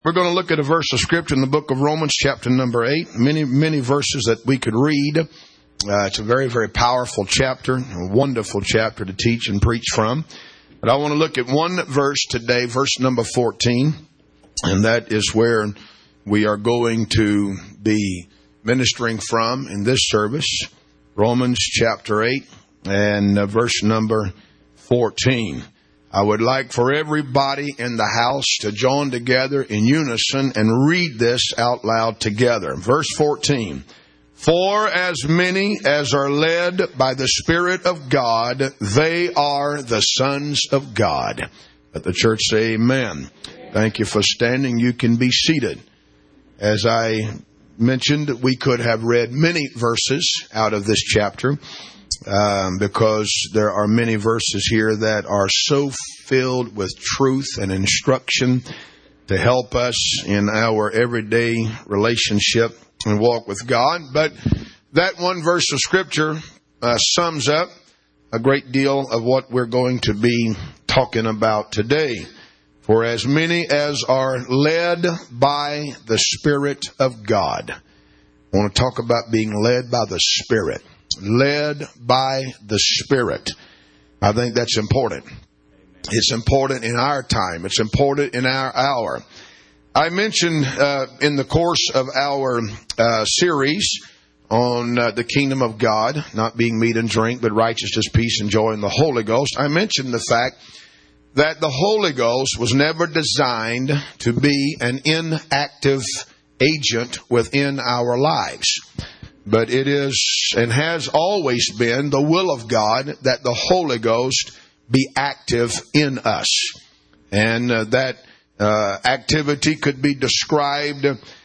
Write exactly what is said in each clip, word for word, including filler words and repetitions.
We're going to look at a verse of Scripture in the book of Romans, chapter number eight. Many, many verses that we could read. Uh, it's a very, very powerful chapter, a wonderful chapter to teach and preach from. But I want to look at one verse today, verse number fourteen. And that is where we are going to be ministering from in this service. Romans chapter eight and uh, verse number fourteen. I would like for everybody in the house to join together in unison and read this out loud together. Verse fourteen. For as many as are led by the Spirit of God, they are the sons of God. Let the church say amen. Thank you for standing. You can be seated. As I mentioned, we could have read many verses out of this chapter. Um, because there are many verses here that are so filled with truth and instruction to help us in our everyday relationship and walk with God. But that one verse of Scripture uh, sums up a great deal of what we're going to be talking about today. For as many as are led by the Spirit of God. I want to talk about being led by the Spirit. Led by the Spirit. I think that's important. It's important in our time. It's important in our hour. I mentioned uh, in the course of our uh, series on uh, the kingdom of God, not being meat and drink, but righteousness, peace, and joy in the Holy Ghost. I mentioned the fact that the Holy Ghost was never designed to be an inactive agent within our lives. But it is and has always been the will of God that the Holy Ghost be active in us. And uh, that uh, activity could be described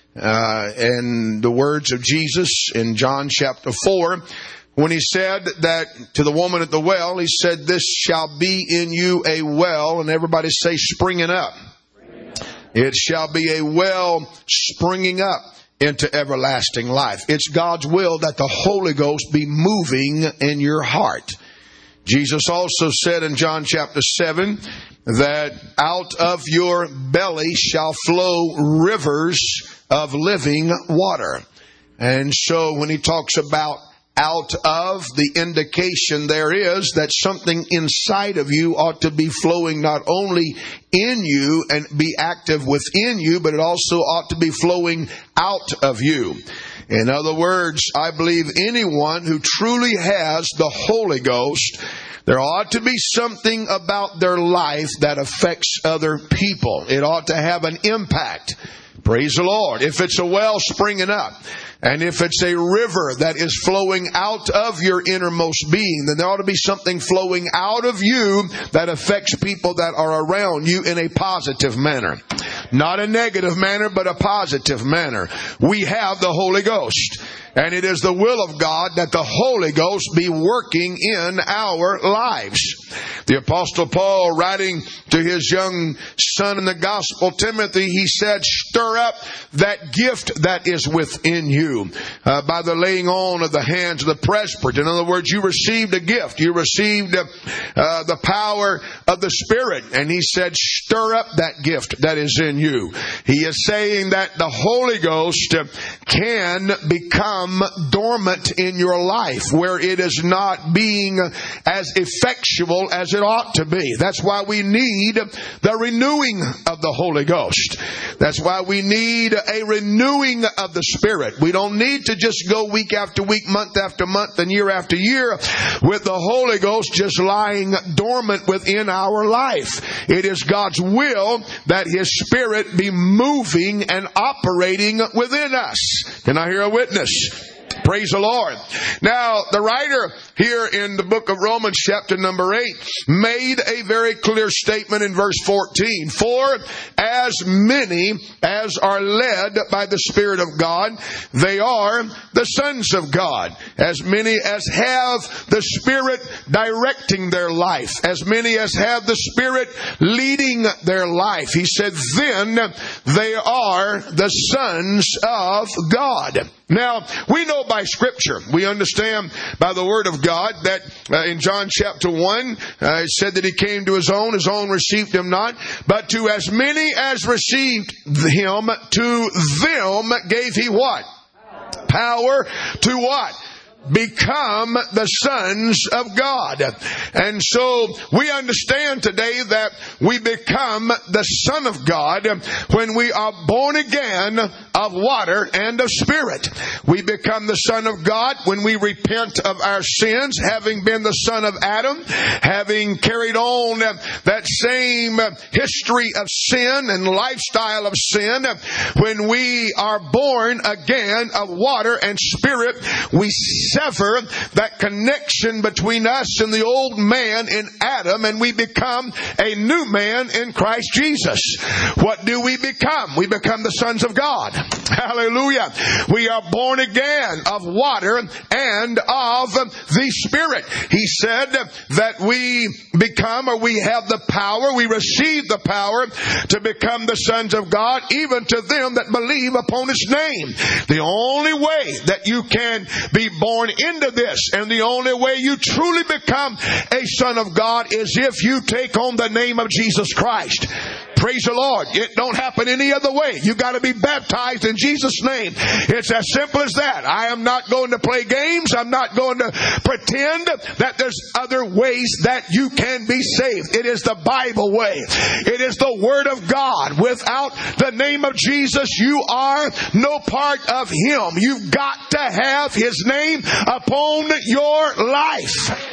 uh, in the words of Jesus in John chapter four, when he said that to the woman at the well, he said, "This shall be in you a well," and everybody say, springing up. Springing up. It shall be a well springing up into everlasting life. It's God's will that the Holy Ghost be moving in your heart. Jesus also said in John chapter seven that out of your belly shall flow rivers of living water. And so when he talks about out of, the indication there is that something inside of you ought to be flowing not only in you and be active within you, but it also ought to be flowing out of you. In other words, I believe anyone who truly has the Holy Ghost, there ought to be something about their life that affects other people. It ought to have an impact. Praise the Lord. If it's a well springing up, and if it's a river that is flowing out of your innermost being, then there ought to be something flowing out of you that affects people that are around you in a positive manner. Not a negative manner, but a positive manner. We have the Holy Ghost. And it is the will of God that the Holy Ghost be working in our lives. The Apostle Paul, writing to his young son in the gospel, Timothy, he said, stir up that gift that is within you uh, by the laying on of the hands of the presbyter. In other words, you received a gift. You received uh, uh, the power of the Spirit. And he said, stir up that gift that is in you. He is saying that the Holy Ghost uh, can become dormant in your life where it is not being as effectual as it ought to be. That's why we need the renewing of the Holy Ghost. That's why we need a renewing of the Spirit. We don't need to just go week after week, month after month, and year after year with the Holy Ghost just lying dormant within our life. It is God's will that His Spirit be moving and operating within us. Can I hear a witness? Praise the Lord. Now, the writer here in the book of Romans chapter number eight made a very clear statement in verse fourteen. For as many as are led by the Spirit of God, they are the sons of God. As many as have the Spirit directing their life, as many as have the Spirit leading their life, he said, then they are the sons of God. Now, we know by Scripture, we understand by the Word of God that uh, in John chapter one, uh, it said that He came to His own, His own received Him not. But to as many as received Him, to them gave He what? Power to what? Become the sons of God. And so we understand today that we become the Son of God when we are born again of water and of Spirit. We become the Son of God when we repent of our sins, having been the son of Adam, having carried on that same history of sin and lifestyle of sin. When we are born again of water and Spirit, we sever that connection between us and the old man in Adam, and we become a new man in Christ Jesus. What do we become? We become the sons of God. Hallelujah. We are born again of water and of the Spirit. He said that we become, or we have the power, we receive the power to become the sons of God, even to them that believe upon His name. The only way that you can be born into this, and the only way you truly become a son of God, is if you take on the name of Jesus Christ. Praise the Lord. It don't happen any other way. You got to be baptized in Jesus' name. It's as simple as that. I am not going to play games. I'm not going to pretend that there's other ways that you can be saved. It is the Bible way. It is the Word of God. Without the name of Jesus, you are no part of Him. You've got to have His name upon your life.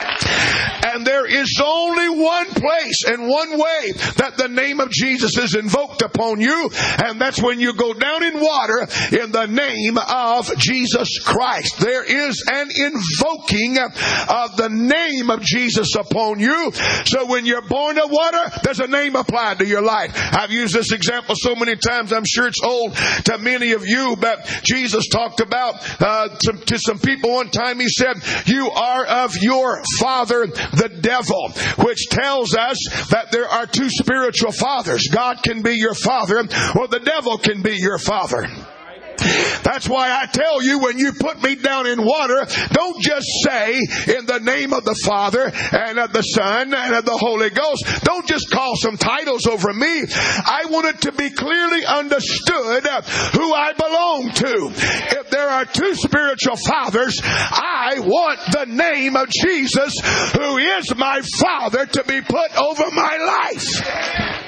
And there is only one place and one way that the name of Jesus is invoked upon you, and that's when you go down in water in the name of Jesus Christ. There is an invoking of the name of Jesus upon you. So when you're born of water, there's a name applied to your life. I've used this example so many times, I'm sure it's old to many of you, but Jesus talked about uh, to, to some people one time. He said, "You are of your father, the devil," which tells us that there are two spiritual fathers. God can be your father, or the devil can be your father. That's why I tell you, when you put me down in water, don't just say in the name of the Father and of the Son and of the Holy Ghost. Don't just call some titles over me. I want it to be clearly understood who I belong to. If there are two spiritual fathers, I want the name of Jesus, who is my Father, to be put over my life.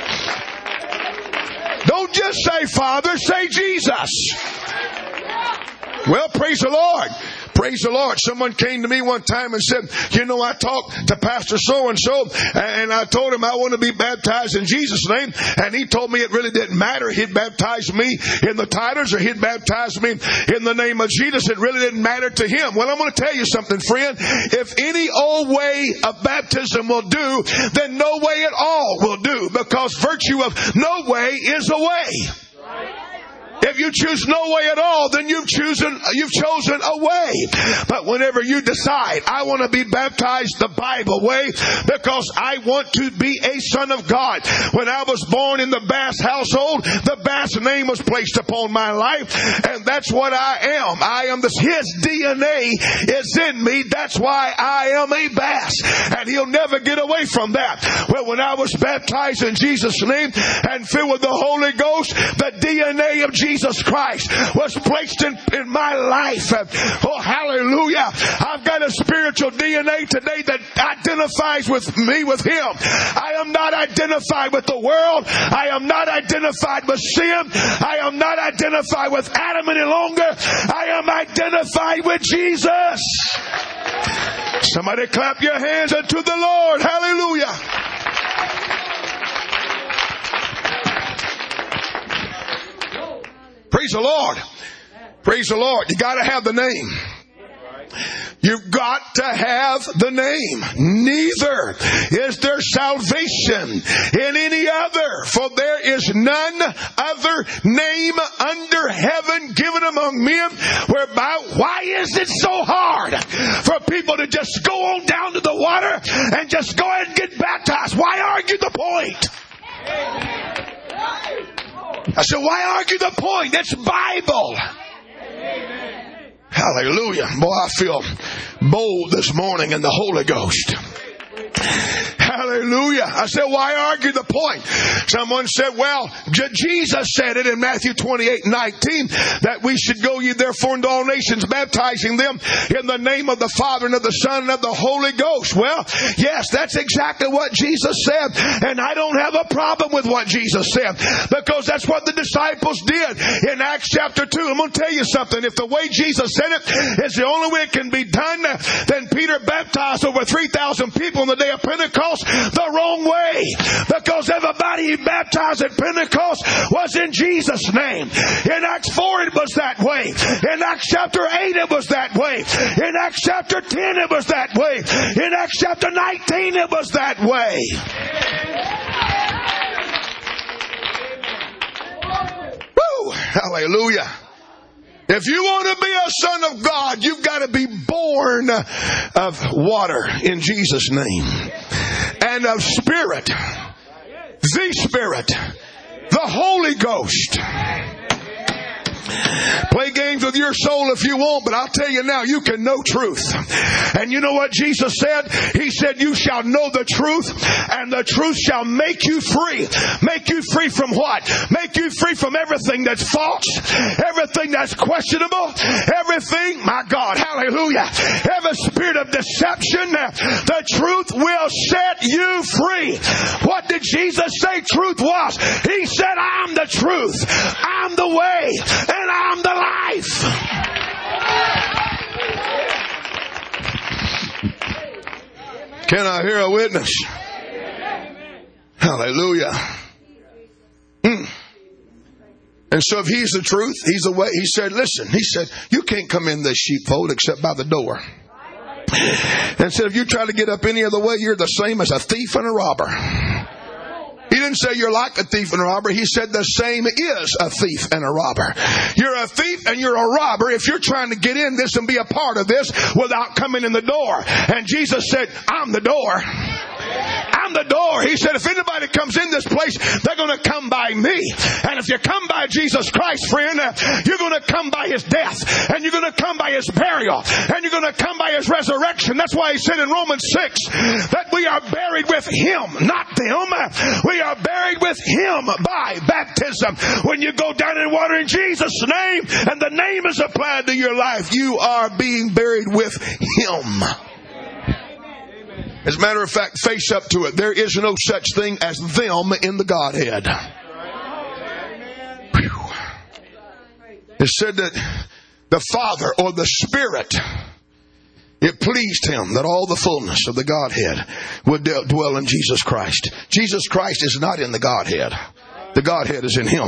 Don't just say Father, say Jesus. Well, praise the Lord. Praise the Lord. Someone came to me one time and said, "You know, I talked to Pastor so-and-so, and I told him I want to be baptized in Jesus' name, and he told me it really didn't matter. He'd baptize me in the titles, or he'd baptize me in the name of Jesus. It really didn't matter to him." Well, I'm going to tell you something, friend. If any old way of baptism will do, then no way at all will do, because virtue of no way is a way. If you choose no way at all, then you've chosen, you've chosen a way. But whenever you decide, I want to be baptized the Bible way, because I want to be a son of God. When I was born in the Bass household, the Bass name was placed upon my life, and that's what I am. I am this, His D N A is in me. That's why I am a Bass, and He'll never get away from that. Well, when I was baptized in Jesus' name and filled with the Holy Ghost, the D N A of Jesus Jesus Christ was placed in, in my life. Oh, hallelujah. I've got a spiritual D N A today that identifies with me, with Him. I am not identified with the world. I am not identified with sin. I am not identified with Adam any longer. I am identified with Jesus. Somebody clap your hands unto the Lord. Hallelujah. Praise the Lord. Praise the Lord. You got to have the name. You've got to have the name. Neither is there salvation in any other, for there is none other name under heaven given among men whereby. Why is it so hard for people to just go on down to the water and just go ahead and get baptized? Why argue the point? I said, why argue the point? That's Bible. Hallelujah. Boy, I feel bold this morning in the Holy Ghost. Hallelujah. I said, why argue the point? Someone said, well, J- Jesus said it in Matthew twenty-eight nineteen that we should go ye therefore into all nations, baptizing them in the name of the Father and of the Son and of the Holy Ghost. Well, yes, that's exactly what Jesus said. And I don't have a problem with what Jesus said, because that's what the disciples did in Acts chapter two. I'm going to tell you something. If the way Jesus said it is the only way it can be done, then Peter baptized over three thousand people on the day of Pentecost the wrong way, because everybody he baptized at Pentecost was in Jesus' name. In Acts four it was that way. In Acts chapter eight it was that way. In Acts chapter ten it was that way. In Acts chapter nineteen it was that way. Woo! Hallelujah. If you want to be a son of God, you've got to be born of water in Jesus' name, and of Spirit, the Spirit, the Holy Ghost. Play games with your soul if you want, but I'll tell you now, you can know truth. And you know what Jesus said? He said, you shall know the truth, and the truth shall make you free. Make you free from what? Make you free from everything that's false, everything that's questionable, everything, my God, hallelujah, every spirit of deception. The truth will set you free. What did Jesus say truth was? He said, I'm the truth, I'm the way, and I'm the life. Can I hear a witness? Hallelujah. Mm. And so if he's the truth, he's the way. He said, listen, he said, you can't come in this sheepfold except by the door. And said, if you try to get up any other way, you're the same as a thief and a robber. He didn't say you're like a thief and a robber. He said the same is a thief and a robber. You're a thief and you're a robber if you're trying to get in this and be a part of this without coming in the door. And Jesus said, I'm the door. I'm the door. He said, if anybody comes in this place, they're going to come by me. And if you come by Jesus Christ, friend, you're going to come by His death. And you're going to come by His burial. And you're going to come by His resurrection. That's why He said in Romans six that we are buried with Him, not them. We are buried with Him by baptism. When you go down in water in Jesus' name, and the name is applied to your life, you are being buried with Him. As a matter of fact, face up to it. There is no such thing as them in the Godhead. Whew. It said that the Father or the Spirit, it pleased Him that all the fullness of the Godhead would dwell in Jesus Christ. Jesus Christ is not in the Godhead. The Godhead is in Him.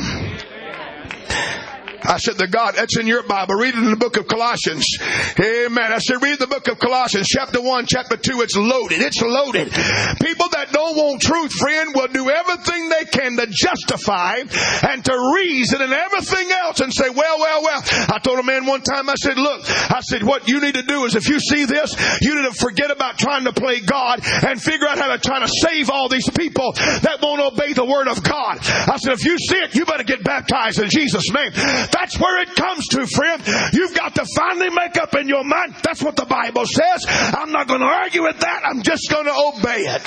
I said, the God, that's in your Bible. Read it in the book of Colossians. Amen. I said, read the book of Colossians, chapter one, chapter two. It's loaded. It's loaded. People that don't want truth, friend, will do everything they can to justify and to reason and everything else and say, well, well, well. I told a man one time, I said, look, I said, what you need to do is if you see this, you need to forget about trying to play God and figure out how to try to save all these people that won't obey the word of God. I said, if you see it, you better get baptized in Jesus' name. That's where it comes to, friend. You've got to finally make up in your mind. That's what the Bible says. I'm not going to argue with that. I'm just going to obey it.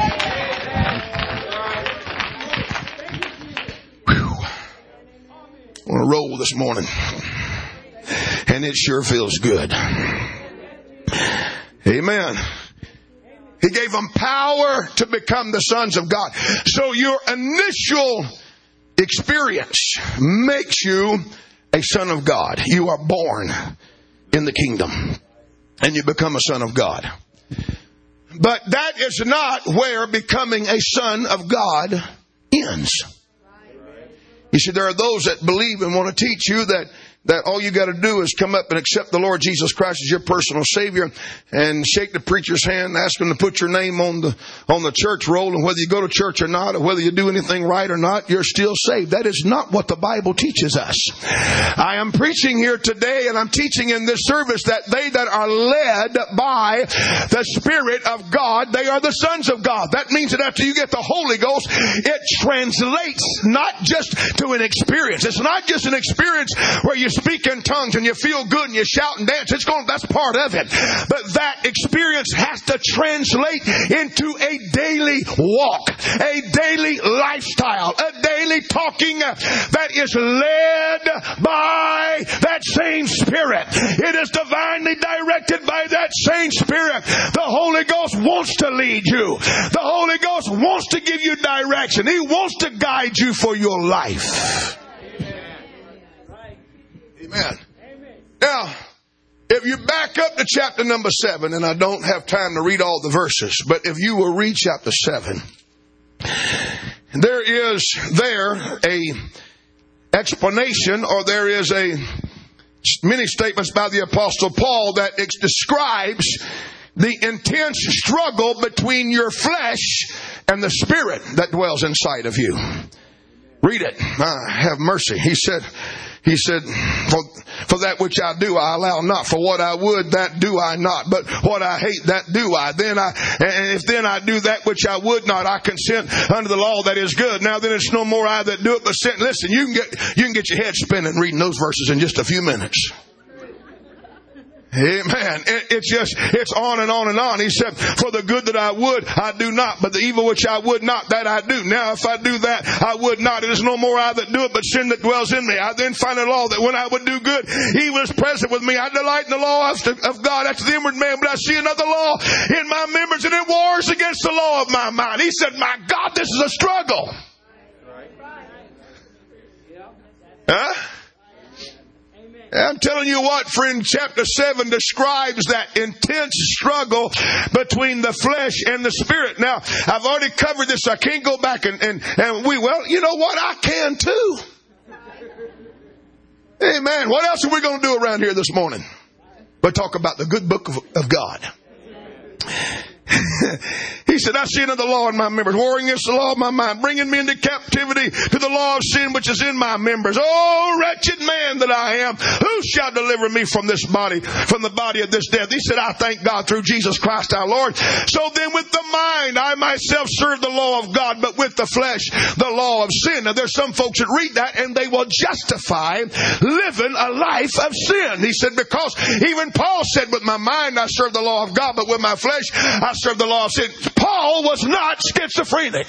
Whew. I want to roll this morning. And it sure feels good. Amen. He gave them power to become the sons of God. So your initial experience makes you a son of God. You are born in the kingdom and you become a son of God. But that is not where becoming a son of God ends. You see, there are those that believe and want to teach you that that all you got to do is come up and accept the Lord Jesus Christ as your personal Savior and shake the preacher's hand, ask him to put your name on the on the church roll, and whether you go to church or not, or whether you do anything right or not, you're still saved. That is not what the Bible teaches us. I am preaching here today, and I'm teaching in this service that they that are led by the Spirit of God, they are the sons of God. That means that after you get the Holy Ghost, it translates not just to an experience. It's not just an experience where you speak in tongues and you feel good and you shout and dance, it's going, that's part of it. But that experience has to translate into a daily walk, a daily lifestyle, a daily talking that is led by that same Spirit. It is divinely directed by that same Spirit. The Holy Ghost wants to lead you. The Holy Ghost wants to give you direction. He wants to guide you for your life. Amen. Now, if you back up to chapter number seven, and I don't have time to read all the verses, but if you will read chapter seven, there is there a explanation, or there is a many statements by the Apostle Paul that it describes the intense struggle between your flesh and the Spirit that dwells inside of you. Read it. Ah, have mercy. He said, He said, for, for that which I do, I allow not. For what I would, that do I not. But what I hate, that do I. Then I, and if then I do that which I would not, I consent unto the law that is good. Now then it's no more I that do it, but sin. Listen, you can get, you can get your head spinning reading those verses in just a few minutes. Amen. It, it's just, it's on and on and on. He said, for the good that I would, I do not. But the evil which I would not, that I do. Now, if I do that, I would not. It is no more I that do it, but sin that dwells in me. I then find a law that when I would do good, he was present with me. I delight in the law of, of God after the inward man, but I see another law in my members, and it wars against the law of my mind. He said, my God, this is a struggle. Huh? I'm telling you what, friend, chapter seven describes that intense struggle between the flesh and the Spirit. Now, I've already covered this. I can't go back and, and, and we, well, you know what? I can too. Amen. What else are we going to do around here this morning? We'll talk about the good book of, of God. He said, I see another law in my members, warring against the law of my mind, bringing me into captivity to the law of sin which is in my members. Oh, wretched man that I am, who shall deliver me from this body, from the body of this death? He said, I thank God through Jesus Christ our Lord. So then with the mind, I myself serve the law of God, but with the flesh, the law of sin. Now there's some folks that read that and they will justify living a life of sin. He said, because even Paul said, with my mind I serve the law of God, but with my flesh I serve the law of sin. Paul was not schizophrenic.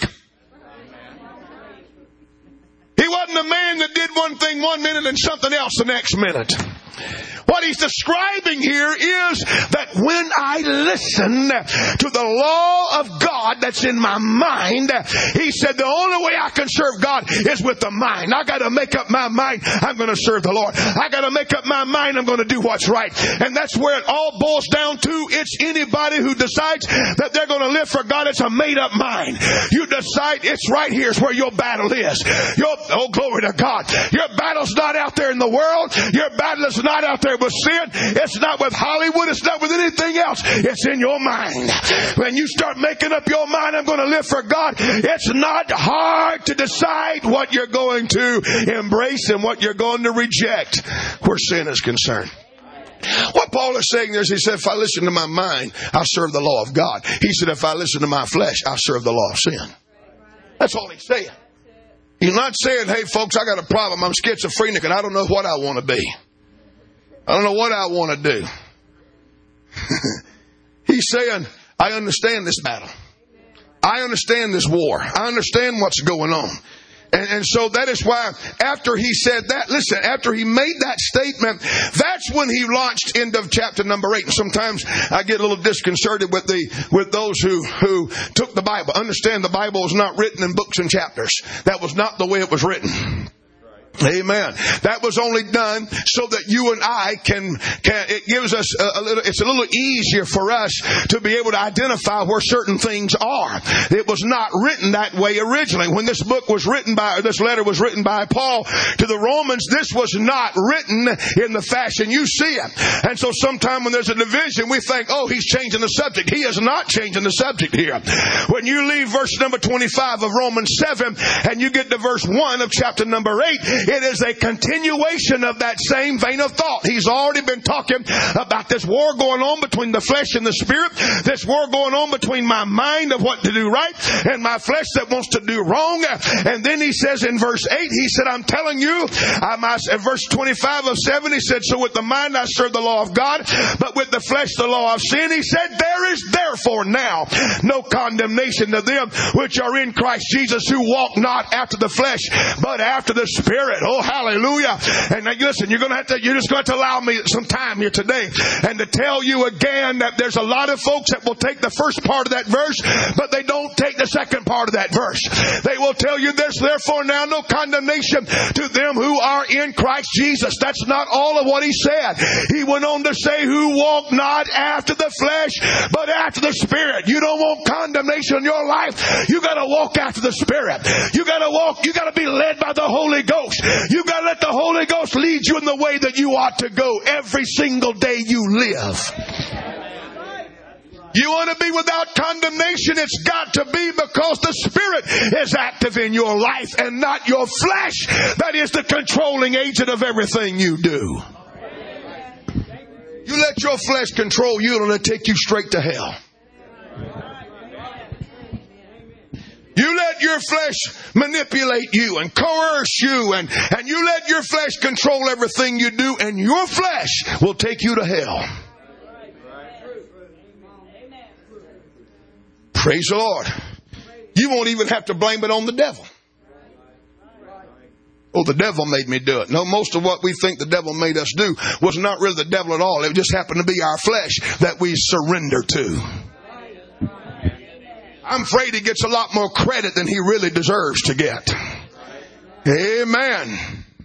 He wasn't a man that did one thing one minute and something else the next minute. What he's describing here is that when I listen to the law of God that's in my mind, he said the only way I can serve God is with the mind. I got to make up my mind I'm going to serve the Lord. I got to make up my mind I'm going to do what's right. And that's where it all boils down to. It's anybody who decides that they're going to live for God. It's a made up mind. You decide it's right here's where your battle is. Your, oh, glory to God. Your battle's not out there in the world. Your battle is not out there with sin. It's not with Hollywood. It's not with anything else. It's in your mind. When you start making up your mind, I'm going to live for God, it's not hard to decide what you're going to embrace and what you're going to reject where sin is concerned. What Paul is saying there is, he said, if I listen to my mind, I serve the law of God. He said, if I listen to my flesh, I serve the law of sin. That's all he's saying. He's not saying, hey folks, I got a problem. I'm schizophrenic and I don't know what I want to be. I don't know what I want to do. He's saying, I understand this battle. I understand this war. I understand what's going on. And, and so that is why after he said that, listen, after he made that statement, that's when he launched into chapter number eight. And sometimes I get a little disconcerted with the with those who, who took the Bible. Understand the Bible was not written in books and chapters. That was not the way it was written. Amen. That was only done so that you and I can, can it gives us a, a little, it's a little easier for us to be able to identify where certain things are. It was not written that way originally. When this book was written by, or this letter was written by Paul to the Romans, this was not written in the fashion you see it. And so sometime when there's a division, we think, oh, he's changing the subject. He is not changing the subject here. When you leave verse number twenty-five of Romans seven and you get to verse one of chapter number eight, It is a continuation of that same vein of thought. He's already been talking about this war going on between the flesh and the spirit, this war going on between my mind of what to do right and my flesh that wants to do wrong. And then he says in verse eight, he said, I'm telling you, I'm, in verse twenty-five of seven, he said, so with the mind I serve the law of God, but with the flesh the law of sin. He said, there is therefore now no condemnation to them which are in Christ Jesus, who walk not after the flesh, but after the Spirit. Oh, hallelujah. And now listen, you're going to have to, you're just going to have to allow me some time here today and to tell you again that there's a lot of folks that will take the first part of that verse, but they don't take the second part of that verse. They will tell you there's therefore now no condemnation to them who are in Christ Jesus. That's not all of what he said. He went on to say, who walk not after the flesh, but after the Spirit. You don't want condemnation in your life. You got to walk after the Spirit. You got to walk. You got to be led by the Holy Ghost. You got to let the Holy Ghost lead you in the way that you ought to go every single day you live. You want to be without condemnation, it's got to be because the Spirit is active in your life and not your flesh. That is the controlling agent of everything you do. You let your flesh control you, and it'll take you straight to hell. You let your flesh manipulate you and coerce you, and, and you let your flesh control everything you do, and your flesh will take you to hell. Praise the Lord. You won't even have to blame it on the devil. Oh, the devil made me do it. No, most of what we think the devil made us do was not really the devil at all. It just happened to be our flesh that we surrender to. I'm afraid he gets a lot more credit than he really deserves to get. Amen.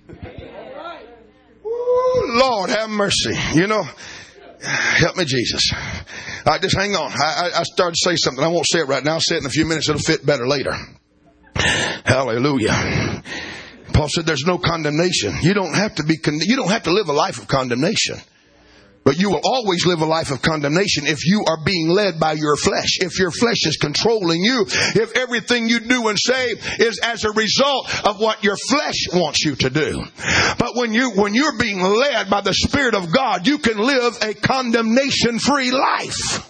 Ooh, Lord, have mercy. You know, help me, Jesus. All right, just hang on. I, I started to say something. I won't say it right now. I'll say it in a few minutes. It'll fit better later. Hallelujah. Paul said there's no condemnation. You don't have to be, con- you don't have to live a life of condemnation. But you will always live a life of condemnation if you are being led by your flesh. If your flesh is controlling you. If everything you do and say is as a result of what your flesh wants you to do. But when you, when you're being led by the Spirit of God, you can live a condemnation-free life.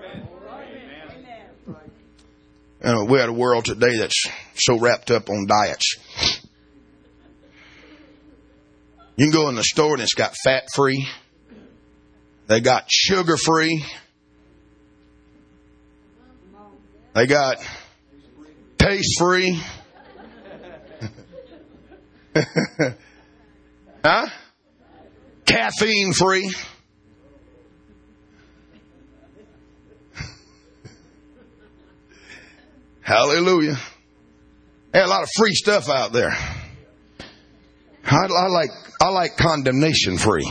Uh, we're at a world today that's so wrapped up on diets. You can go in the store and it's got fat-free. They got sugar-free. They got taste-free. Huh? Caffeine-free. Hallelujah. There's a lot of free stuff out there. I, I like I like condemnation-free.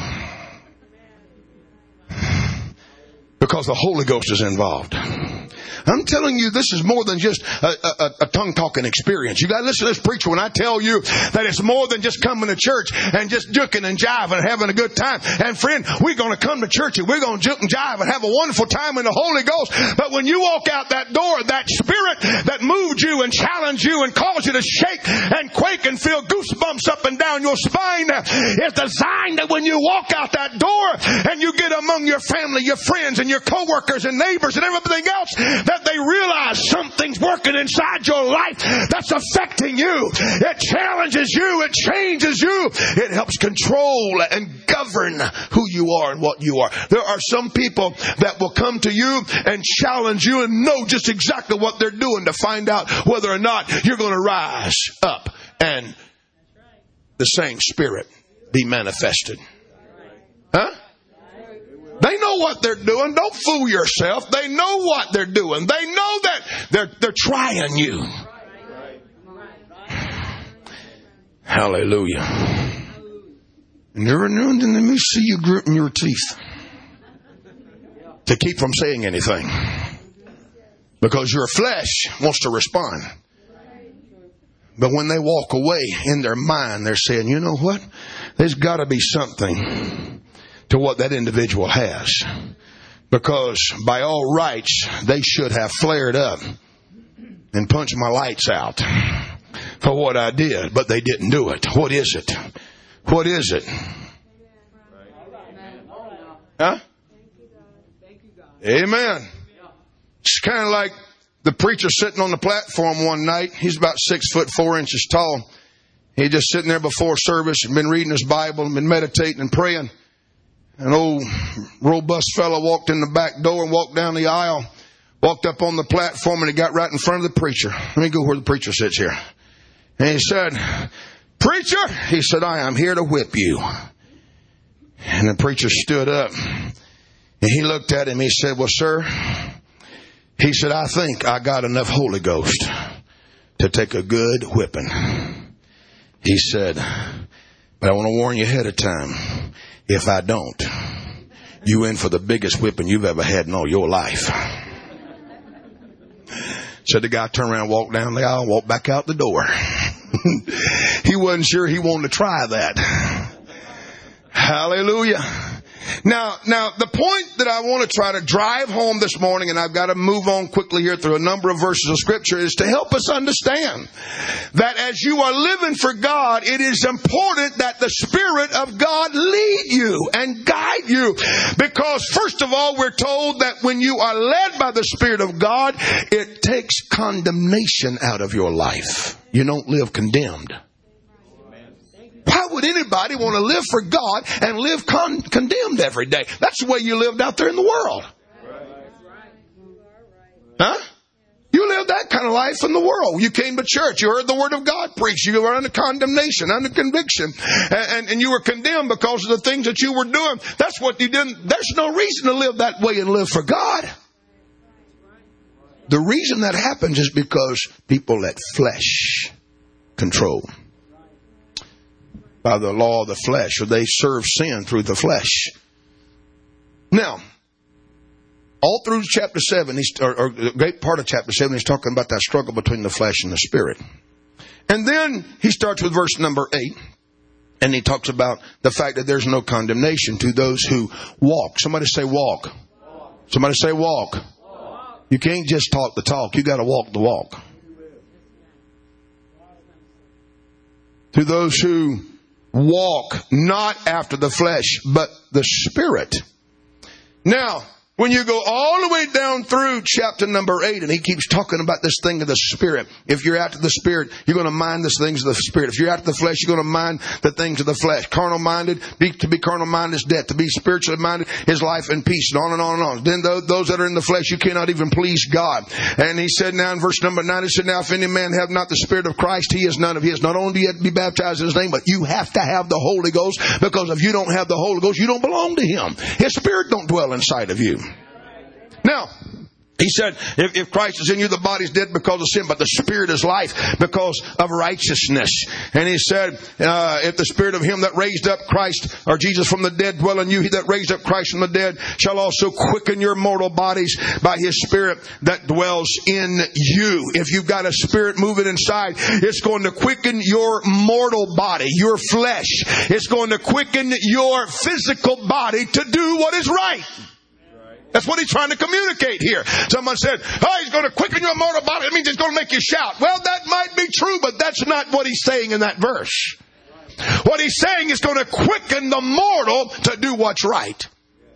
Because the Holy Ghost is involved. I'm telling you, this is more than just a, a, a tongue-talking experience. You got to listen to this preacher when I tell you that it's more than just coming to church and just juking and jiving and having a good time. And friend, we're going to come to church and we're going to juke and jive and have a wonderful time in the Holy Ghost. But when you walk out that door, that Spirit that moved you and challenged you and caused you to shake and quake and feel goosebumps up and down your spine is designed that when you walk out that door and you get among your family, your friends, and your co-workers and neighbors and everything else, that they realize something's working inside your life that's affecting you. It challenges you. It changes you. It helps control and govern who you are and what you are. There are some people that will come to you and challenge you and know just exactly what they're doing to find out whether or not you're going to rise up and the same Spirit be manifested. Huh? They know what they're doing. Don't fool yourself. They know what they're doing. They know that they're they're trying you. Hallelujah. And every now and then let me see you gritting your teeth to keep from saying anything. Because your flesh wants to respond. But when they walk away in their mind, they're saying, you know what? There's got to be something to what that individual has. Because by all rights, they should have flared up and punched my lights out. for what I did, but they didn't do it. What is it? What is it? Huh? Amen. It's kind of like the preacher sitting on the platform one night. He's about six foot four inches tall. He just sitting there before service and been reading his Bible and been meditating and praying. An old robust fellow walked in the back door and walked down the aisle, walked up on the platform, and he got right in front of the preacher. Let me go where the preacher sits here. And he said, "Preacher," he said, "I am here to whip you." And the preacher stood up and he looked at him. He said, "Well, sir," he said, "I think I got enough Holy Ghost to take a good whipping." He said, "But I want to warn you ahead of time. If I don't, you in for the biggest whipping you've ever had in all your life." So the guy turned around, walked down the aisle, walked back out the door. He wasn't sure he wanted to try that. Hallelujah. Now, now, the point that I want to try to drive home this morning, and I've got to move on quickly here through a number of verses of Scripture, is to help us understand that as you are living for God, it is important that the Spirit of God lead you and guide you. Because, first of all, we're told that when you are led by the Spirit of God, it takes condemnation out of your life. You don't live condemned. Why would anybody want to live for God and live con- condemned every day? That's the way you lived out there in the world. Huh? You lived that kind of life in the world. You came to church. You heard the Word of God preached. You were under condemnation, under conviction. And, and, and you were condemned because of the things that you were doing. That's what you didn't. There's no reason to live that way and live for God. The reason that happens is because people let flesh control. By the law of the flesh, or they serve sin through the flesh. Now, all through chapter seven, he's, or, or a great part of chapter seven, he's talking about that struggle between the flesh and the spirit. And then he starts with verse number eight, and he talks about the fact that there's no condemnation to those who walk. Somebody say walk. walk. Somebody say walk. walk. You can't just talk the talk. You got to walk the walk. To those who walk not after the flesh, but the Spirit. Now, when you go all the way down through chapter number eight, and he keeps talking about this thing of the Spirit. If you're after the Spirit, you're going to mind the things of the Spirit. If you're after the flesh, you're going to mind the things of the flesh. Carnal minded, be, to be carnal minded is death. To be spiritually minded is life and peace, and on and on and on. Then those, those that are in the flesh, you cannot even please God. And he said now in verse number nine, he said, "Now if any man have not the Spirit of Christ, he is none of his." Not only do you have to be baptized in his name, but you have to have the Holy Ghost, because if you don't have the Holy Ghost, you don't belong to him. His Spirit don't dwell inside of you. Now, he said, if, if Christ is in you, the body is dead because of sin, but the Spirit is life because of righteousness. And he said, uh, if the Spirit of him that raised up Christ, or Jesus from the dead, dwell in you, he that raised up Christ from the dead shall also quicken your mortal bodies by his Spirit that dwells in you. If you've got a Spirit moving inside, it's going to quicken your mortal body, your flesh. It's going to quicken your physical body to do what is right. That's what he's trying to communicate here. Someone said, "Oh, he's going to quicken your mortal body. It means he's going to make you shout." Well, that might be true, but that's not what he's saying in that verse. What he's saying is going to quicken the mortal to do what's right.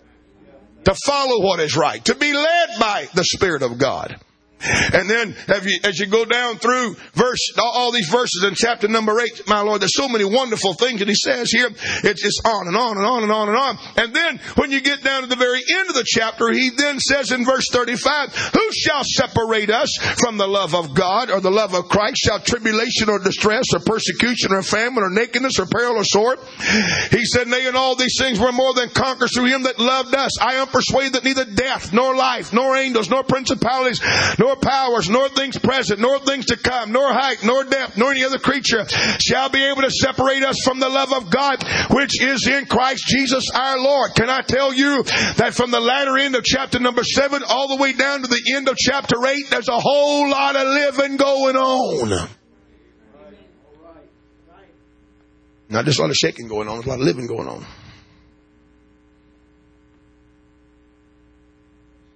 To follow what is right. To be led by the Spirit of God. And then as you, as you go down through verse, all these verses in chapter number eight, my Lord, there's so many wonderful things that he says here. It's just on and on and on and on and on. And then when you get down to the very end of the chapter, he then says in verse thirty-five, "Who shall separate us from the love of God or the love of Christ? Shall tribulation or distress or persecution or famine or nakedness or peril or sword?" He said, "Nay, in all these things we're more than conquerors through him that loved us. I am persuaded that neither death, nor life, nor angels, nor principalities, nor powers, nor things present, nor things to come, nor height, nor depth, nor any other creature shall be able to separate us from the love of God, which is in Christ Jesus our Lord." Can I tell you that from the latter end of chapter number seven all the way down to the end of chapter eight, there's a whole lot of living going on. Not just a lot of shaking going on, there's a lot of living going on.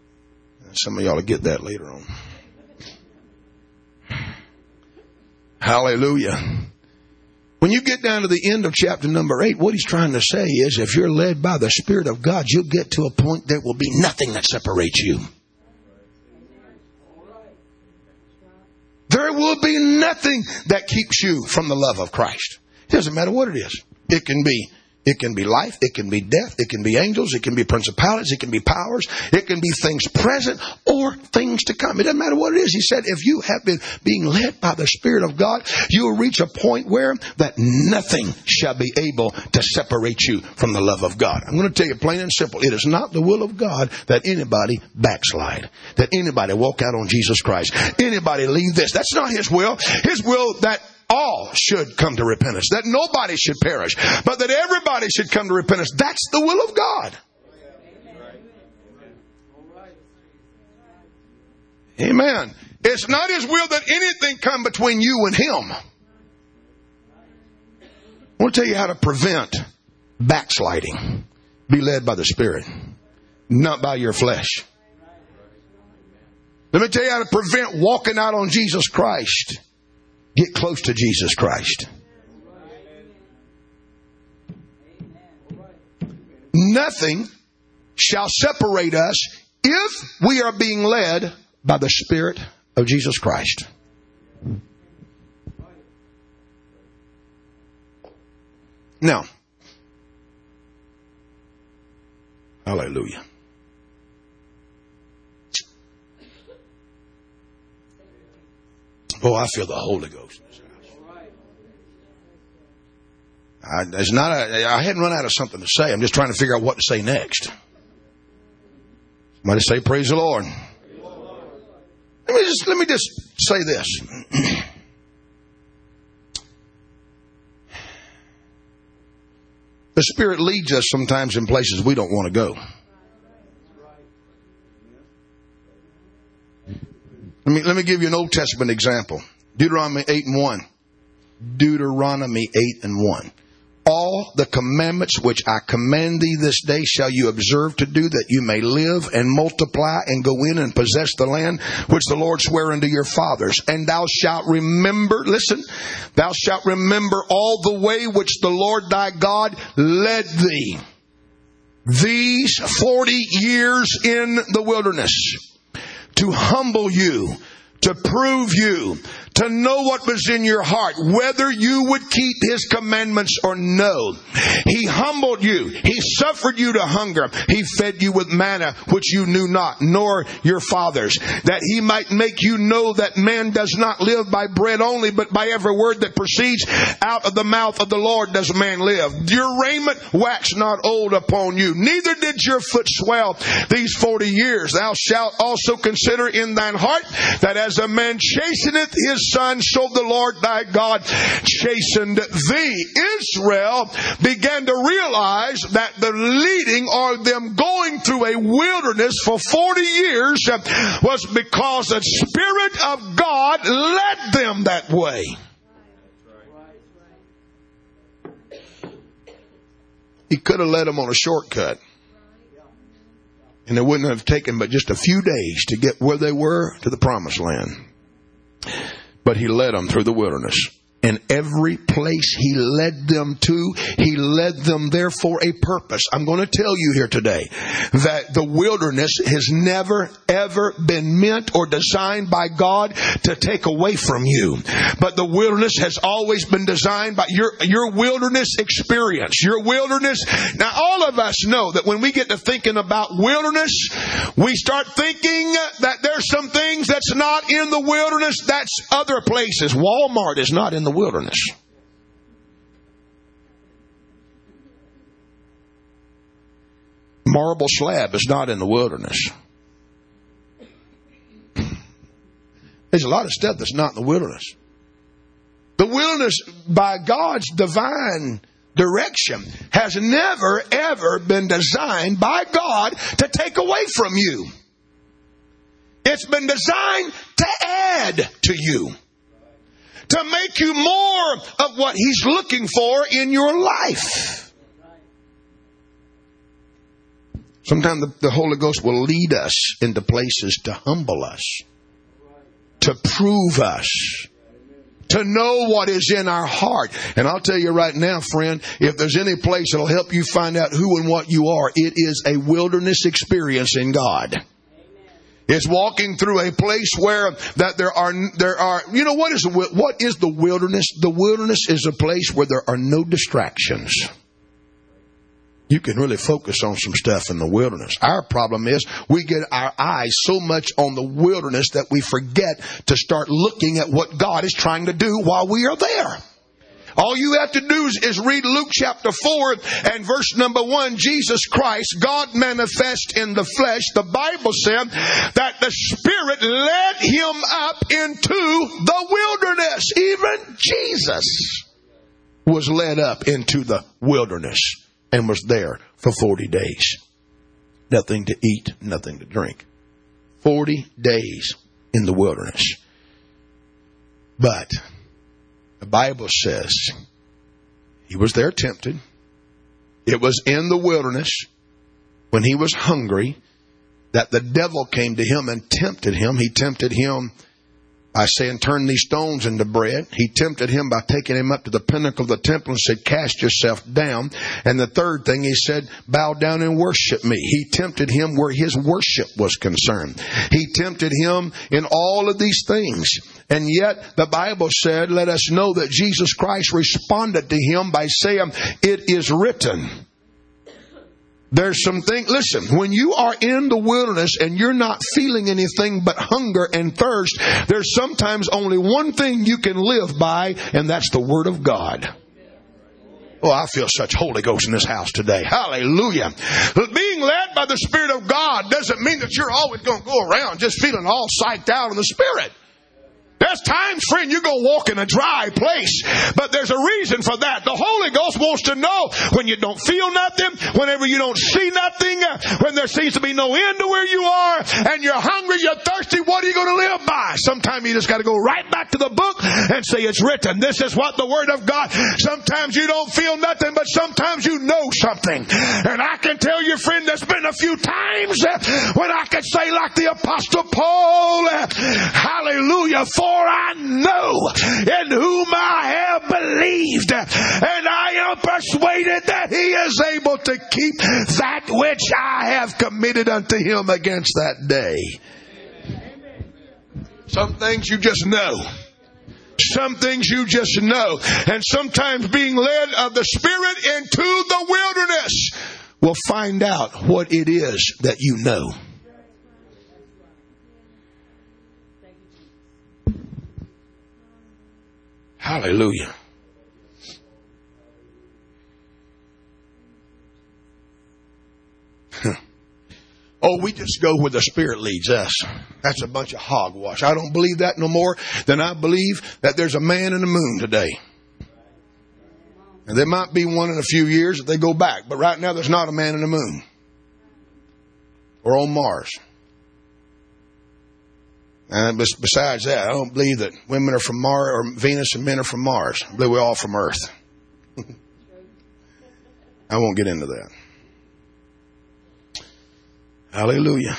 Some of y'all will get that later on. Hallelujah. When you get down to the end of chapter number eight, what he's trying to say is if you're led by the Spirit of God, you'll get to a point there will be nothing that separates you. There will be nothing that keeps you from the love of Christ. It doesn't matter what it is. It can be It can be life, it can be death, it can be angels, it can be principalities, it can be powers, it can be things present or things to come. It doesn't matter what it is. He said if you have been being led by the Spirit of God, you will reach a point where that nothing shall be able to separate you from the love of God. I'm going to tell you plain and simple. It is not the will of God that anybody backslide, that anybody walk out on Jesus Christ, anybody leave this. That's not His will. His will that all should come to repentance, that nobody should perish, but that everybody should come to repentance. That's the will of God. Amen. It's not His will that anything come between you and Him. I want to tell you how to prevent backsliding. Be led by the Spirit, not by your flesh. Let me tell you how to prevent walking out on Jesus Christ. Get close to Jesus Christ. Nothing shall separate us if we are being led by the Spirit of Jesus Christ. Now, hallelujah. Oh, I feel the Holy Ghost in this house. I, it's not a, I hadn't run out of something to say. I'm just trying to figure out what to say next. Somebody say, praise the Lord. Let me just, let me just say this. The Spirit leads us sometimes in places we don't want to go. Let me, let me give you an Old Testament example. Deuteronomy eight and one. Deuteronomy eight and one. All the commandments which I command thee this day shall you observe to do, that you may live and multiply and go in and possess the land which the Lord sware unto your fathers. And thou shalt remember, listen, thou shalt remember all the way which the Lord thy God led thee these forty years in the wilderness, to humble you, to prove you, to know what was in your heart, whether you would keep His commandments or no. He humbled you. He suffered you to hunger. He fed you with manna, which you knew not, nor your fathers, that He might make you know that man does not live by bread only, but by every word that proceeds out of the mouth of the Lord does man live. Your raiment waxed not old upon you, neither did your foot swell these forty years. Thou shalt also consider in thine heart that as a man chasteneth his son, so the Lord thy God chastened thee. Israel began to realize that the leading, or them going through a wilderness for forty years, was because the Spirit of God led them that way. He could have led them on a shortcut, and it wouldn't have taken but just a few days to get where they were to the promised land. But He led them through the wilderness. And every place He led them to, He led them there for a purpose. I'm going to tell you here today that the wilderness has never, ever been meant or designed by God to take away from you. But the wilderness has always been designed by your, your wilderness experience. Your wilderness. Now, all of us know that when we get to thinking about wilderness, we start thinking that there's some things that's not in the wilderness, that's other places. Walmart is not in the wilderness. Marble slab is not in the wilderness. There's a lot of stuff that's not in the wilderness. The wilderness, by God's divine direction, has never, ever been designed by God to take away from you. It's been designed to add to you, to make you more of what He's looking for in your life. Sometimes the, the Holy Ghost will lead us into places to humble us, to prove us, to know what is in our heart. And I'll tell you right now, friend, if there's any place that'll help you find out who and what you are, it is a wilderness experience in God. It's walking through a place where that there are there are you know what is the, what is the wilderness? The wilderness is a place where there are no distractions. You can really focus on some stuff in the wilderness. Our problem is we get our eyes so much on the wilderness that we forget to start looking at what God is trying to do while we are there. All you have to do is, is read Luke chapter four and verse number one. Jesus Christ, God manifest in the flesh. The Bible said that the Spirit led him up into the wilderness. Even Jesus was led up into the wilderness and was there for forty days. Nothing to eat, nothing to drink. forty days in the wilderness. But the Bible says he was there tempted. It was in the wilderness when he was hungry that the devil came to him and tempted him. He tempted him by saying, turn these stones into bread. He tempted him by taking him up to the pinnacle of the temple and said, cast yourself down. And the third thing, he said, bow down and worship me. He tempted him where his worship was concerned. He tempted him in all of these things. And yet the Bible said, let us know that Jesus Christ responded to him by saying, it is written. There's some things, listen, when you are in the wilderness and you're not feeling anything but hunger and thirst, there's sometimes only one thing you can live by, and that's the Word of God. Oh, I feel such Holy Ghost in this house today. Hallelujah. Being led by the Spirit of God doesn't mean that you're always going to go around just feeling all psyched out in the Spirit. There's times, friend, you go walk in a dry place, but there's a reason for that. The Holy Ghost wants to know when you don't feel nothing, whenever you don't see nothing, when there seems to be no end to where you are, and you're hungry, you're thirsty, what are you going to live by? Sometimes you just got to go right back to the book and say it's written. This is what the Word of God. Sometimes you don't feel nothing, but sometimes you know something. And I can tell you, friend, there's been a few times when I could say like the Apostle Paul, hallelujah, for For I know in whom I have believed, and I am persuaded that he is able to keep that which I have committed unto him against that day. Some things you just know. Some things you just know. And sometimes being led of the Spirit into the wilderness will find out what it is that you know. Hallelujah. Oh, we just go where the Spirit leads us. That's a bunch of hogwash. I don't believe that no more than I believe that there's a man in the moon today. And there might be one in a few years if they go back. But right now there's not a man in the moon. Or on Mars. And besides that, I don't believe that women are from Mars or Venus and men are from Mars. I believe we're all from Earth. I won't get into that. Hallelujah.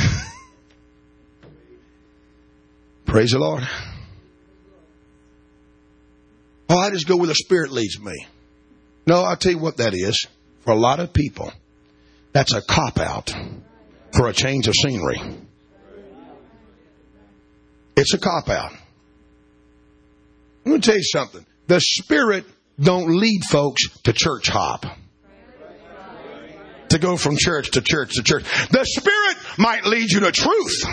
Praise the Lord. Oh, I just go where the Spirit leads me. No, I'll tell you what that is. For a lot of people, that's a cop-out for a change of scenery. It's a cop-out. I'm going to tell you something. The Spirit don't lead folks to church hop. To go from church to church to church. The Spirit might lead you to truth.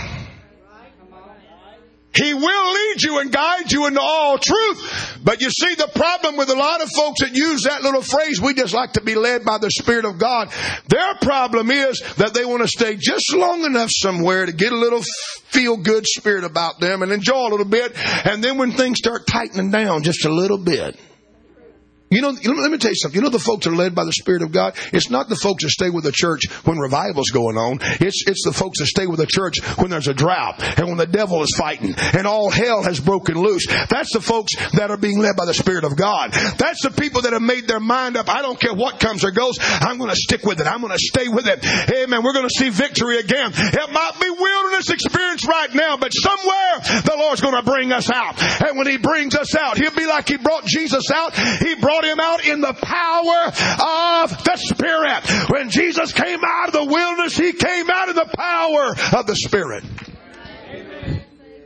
He will lead you and guide you into all truth. But you see, the problem with a lot of folks that use that little phrase, we just like to be led by the Spirit of God. Their problem is that they want to stay just long enough somewhere to get a little feel-good spirit about them and enjoy a little bit. And then when things start tightening down just a little bit, You know, you know, let me tell you something. You know the folks that are led by the Spirit of God? It's not the folks that stay with the church when revival's going on. It's it's the folks that stay with the church when there's a drought and when the devil is fighting and all hell has broken loose. That's the folks that are being led by the Spirit of God. That's the people that have made their mind up. I don't care what comes or goes. I'm going to stick with it. I'm going to stay with it. Amen. We're going to see victory again. It might be wilderness experience right now, but somewhere the Lord's going to bring us out. And when He brings us out, He'll be like He brought Jesus out. He brought Him out in the power of the Spirit. When Jesus came out of the wilderness, He came out in the power of the Spirit. Amen.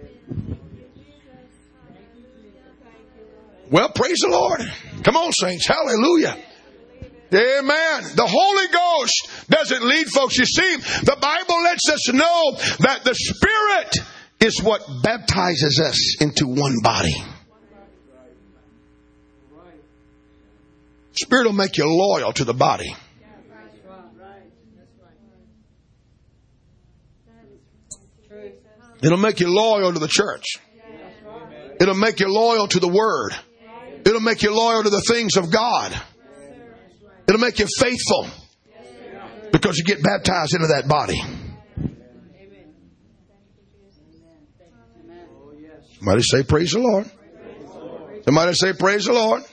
Well, praise the Lord. Come on, saints. Hallelujah. Amen. The Holy Ghost doesn't lead folks. You see, the Bible lets us know that the Spirit is what baptizes us into one body. Spirit will make you loyal to the body. It'll make you loyal to the church. It'll make you loyal to the Word. It'll make you loyal to the things of God. It'll make you faithful because you get baptized into that body. Somebody say praise the Lord. Somebody say praise the Lord.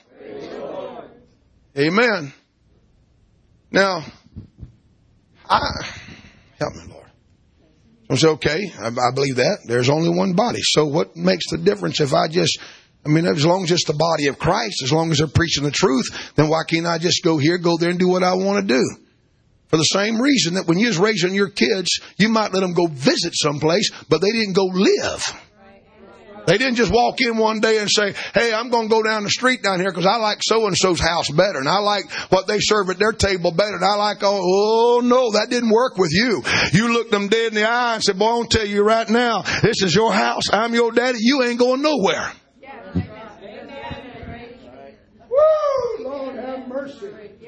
Amen. Now, I, help me, Lord. I say, okay, I, I believe that. There's only one body. So what makes the difference if I just, I mean, as long as it's the body of Christ, as long as they're preaching the truth, then why can't I just go here, go there, and do what I want to do? For the same reason that when you was raising your kids, you might let them go visit someplace, but they didn't go live. They didn't just walk in one day and say, hey, I'm going to go down the street down here because I like so-and-so's house better. And I like what they serve at their table better. And I like, oh, oh, no, that didn't work with you. You looked them dead in the eye and said, boy, I'll tell you right now, this is your house. I'm your daddy. You ain't going nowhere. Woo, Lord have mercy.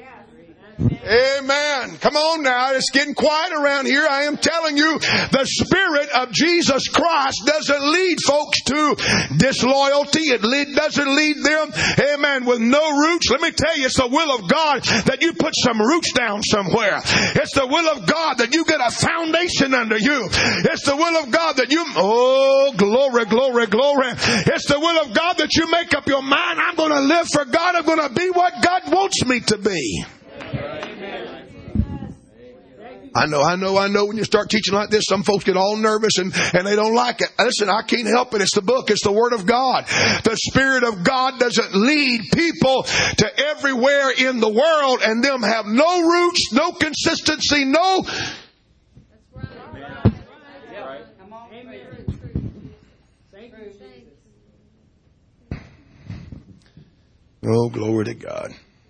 Amen. Come on now. It's getting quiet around here. I am telling you, the Spirit of Jesus Christ doesn't lead folks to disloyalty. It lead, doesn't lead them, amen, with no roots. Let me tell you, it's the will of God that you put some roots down somewhere. It's the will of God that you get a foundation under you. It's the will of God that you, oh, glory, glory, glory. It's the will of God that you make up your mind. I'm going to live for God. I'm going to be what God wants me to be. I know, I know, I know when you start teaching like this, some folks get all nervous and, and they don't like it. Listen, I can't help it. It's the book. It's the Word of God. The Spirit of God doesn't lead people to everywhere in the world and them have no roots, no consistency, no... Oh, glory to God.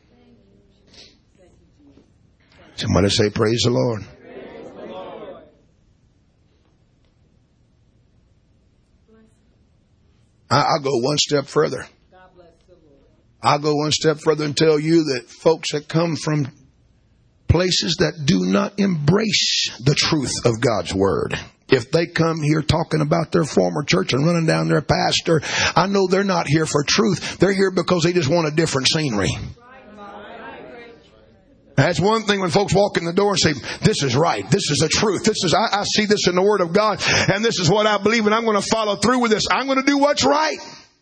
Somebody say, praise the Lord. Praise the Lord. I'll go one step further. I'll go one step further and tell you that folks that come from places that do not embrace the truth of God's Word, if they come here talking about their former church and running down their pastor, I know they're not here for truth. They're here because they just want a different scenery. That's one thing when folks walk in the door and say, this is right. This is the truth. This is, I, I see this in the Word of God and this is what I believe and I'm going to follow through with this. I'm going to do what's right.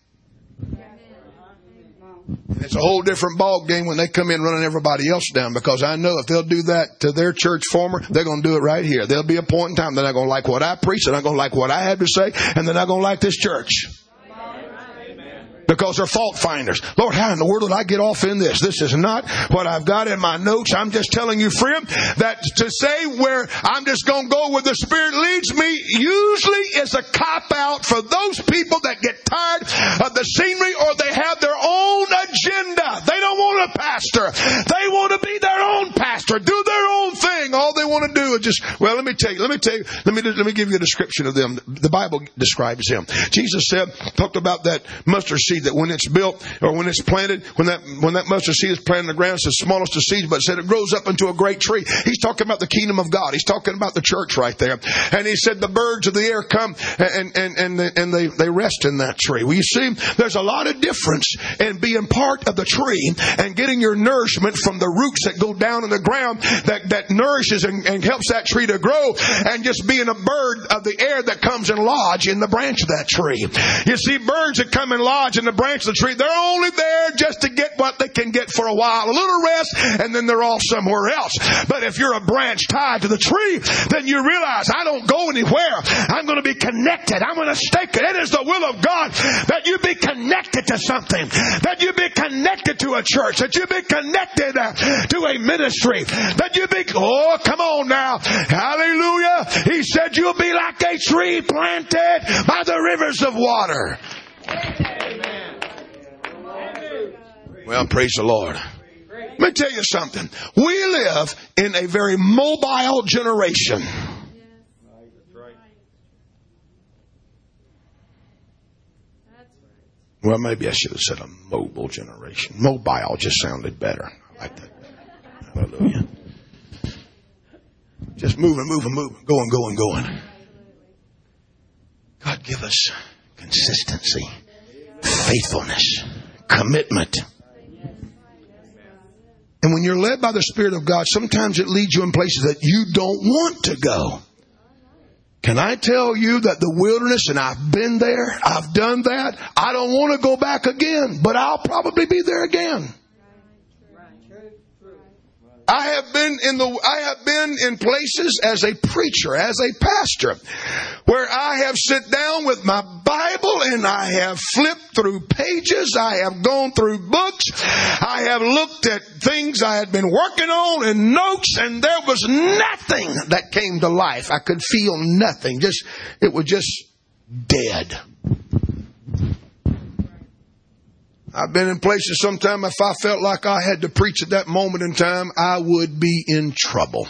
And it's a whole different ball game when they come in running everybody else down, because I know if they'll do that to their church former, they're going to do it right here. There'll be a point in time they're not going to like what I preach, they're not going to like what I have to say, and they're not going to like this church. Because they're fault finders. Lord, how in the world did I get off in this? This is not what I've got in my notes. I'm just telling you, friend, that to say where I'm just going to go where the Spirit leads me usually is a cop-out for those people that get tired of the scenery or they have their own agenda. They don't want a pastor. They want to be their own pastor, do their own thing. All they want to do do is just, well, let me tell you, let me tell you, let me, let me give you a description of them. The Bible describes them. Jesus said, talked about that mustard seed that when it's built or when it's planted, when that, when that mustard seed is planted in the ground, it's the smallest of seeds, but it said it grows up into a great tree. He's talking about the kingdom of God. He's talking about the church right there. And he said the birds of the air come and, and, and, they, and they, they rest in that tree. Well, you see, there's a lot of difference in being part of the tree and getting your nourishment from the roots that go down in the ground that, that nourishes and, and helps that tree to grow, and just being a bird of the air that comes and lodge in the branch of that tree. You see, birds that come and lodge in the branch of the tree, they're only there just to get what they can get for a while, a little rest, and then they're off somewhere else. But if you're a branch tied to the tree, then you realize, I don't go anywhere. I'm going to be connected. I'm going to stay connected. It is the will of God that you be connected to something, that you be connected to a church, that you be connected uh, to a ministry, that you be, oh, come on now. Hallelujah. He said you'll be like a tree planted by the rivers of water. Amen. Well, praise the Lord. Let me tell you something. We live in a very mobile generation. Well, maybe I should have said a mobile generation. Mobile just sounded better. I like that. Hallelujah. Just moving, moving, moving, going, going, going. God, give us consistency, faithfulness, commitment. And when you're led by the Spirit of God, sometimes it leads you in places that you don't want to go. Can I tell you that the wilderness, and I've been there, I've done that, I don't want to go back again, but I'll probably be there again. I have been in the I have been in places as a preacher, as a pastor, where I have sat down with my Bible and I have flipped through pages. I have gone through books. I have looked at things I had been working on and notes, and there was nothing that came to life. I could feel nothing. Just it was just dead. I've been in places sometime if I felt like I had to preach at that moment in time, I would be in trouble.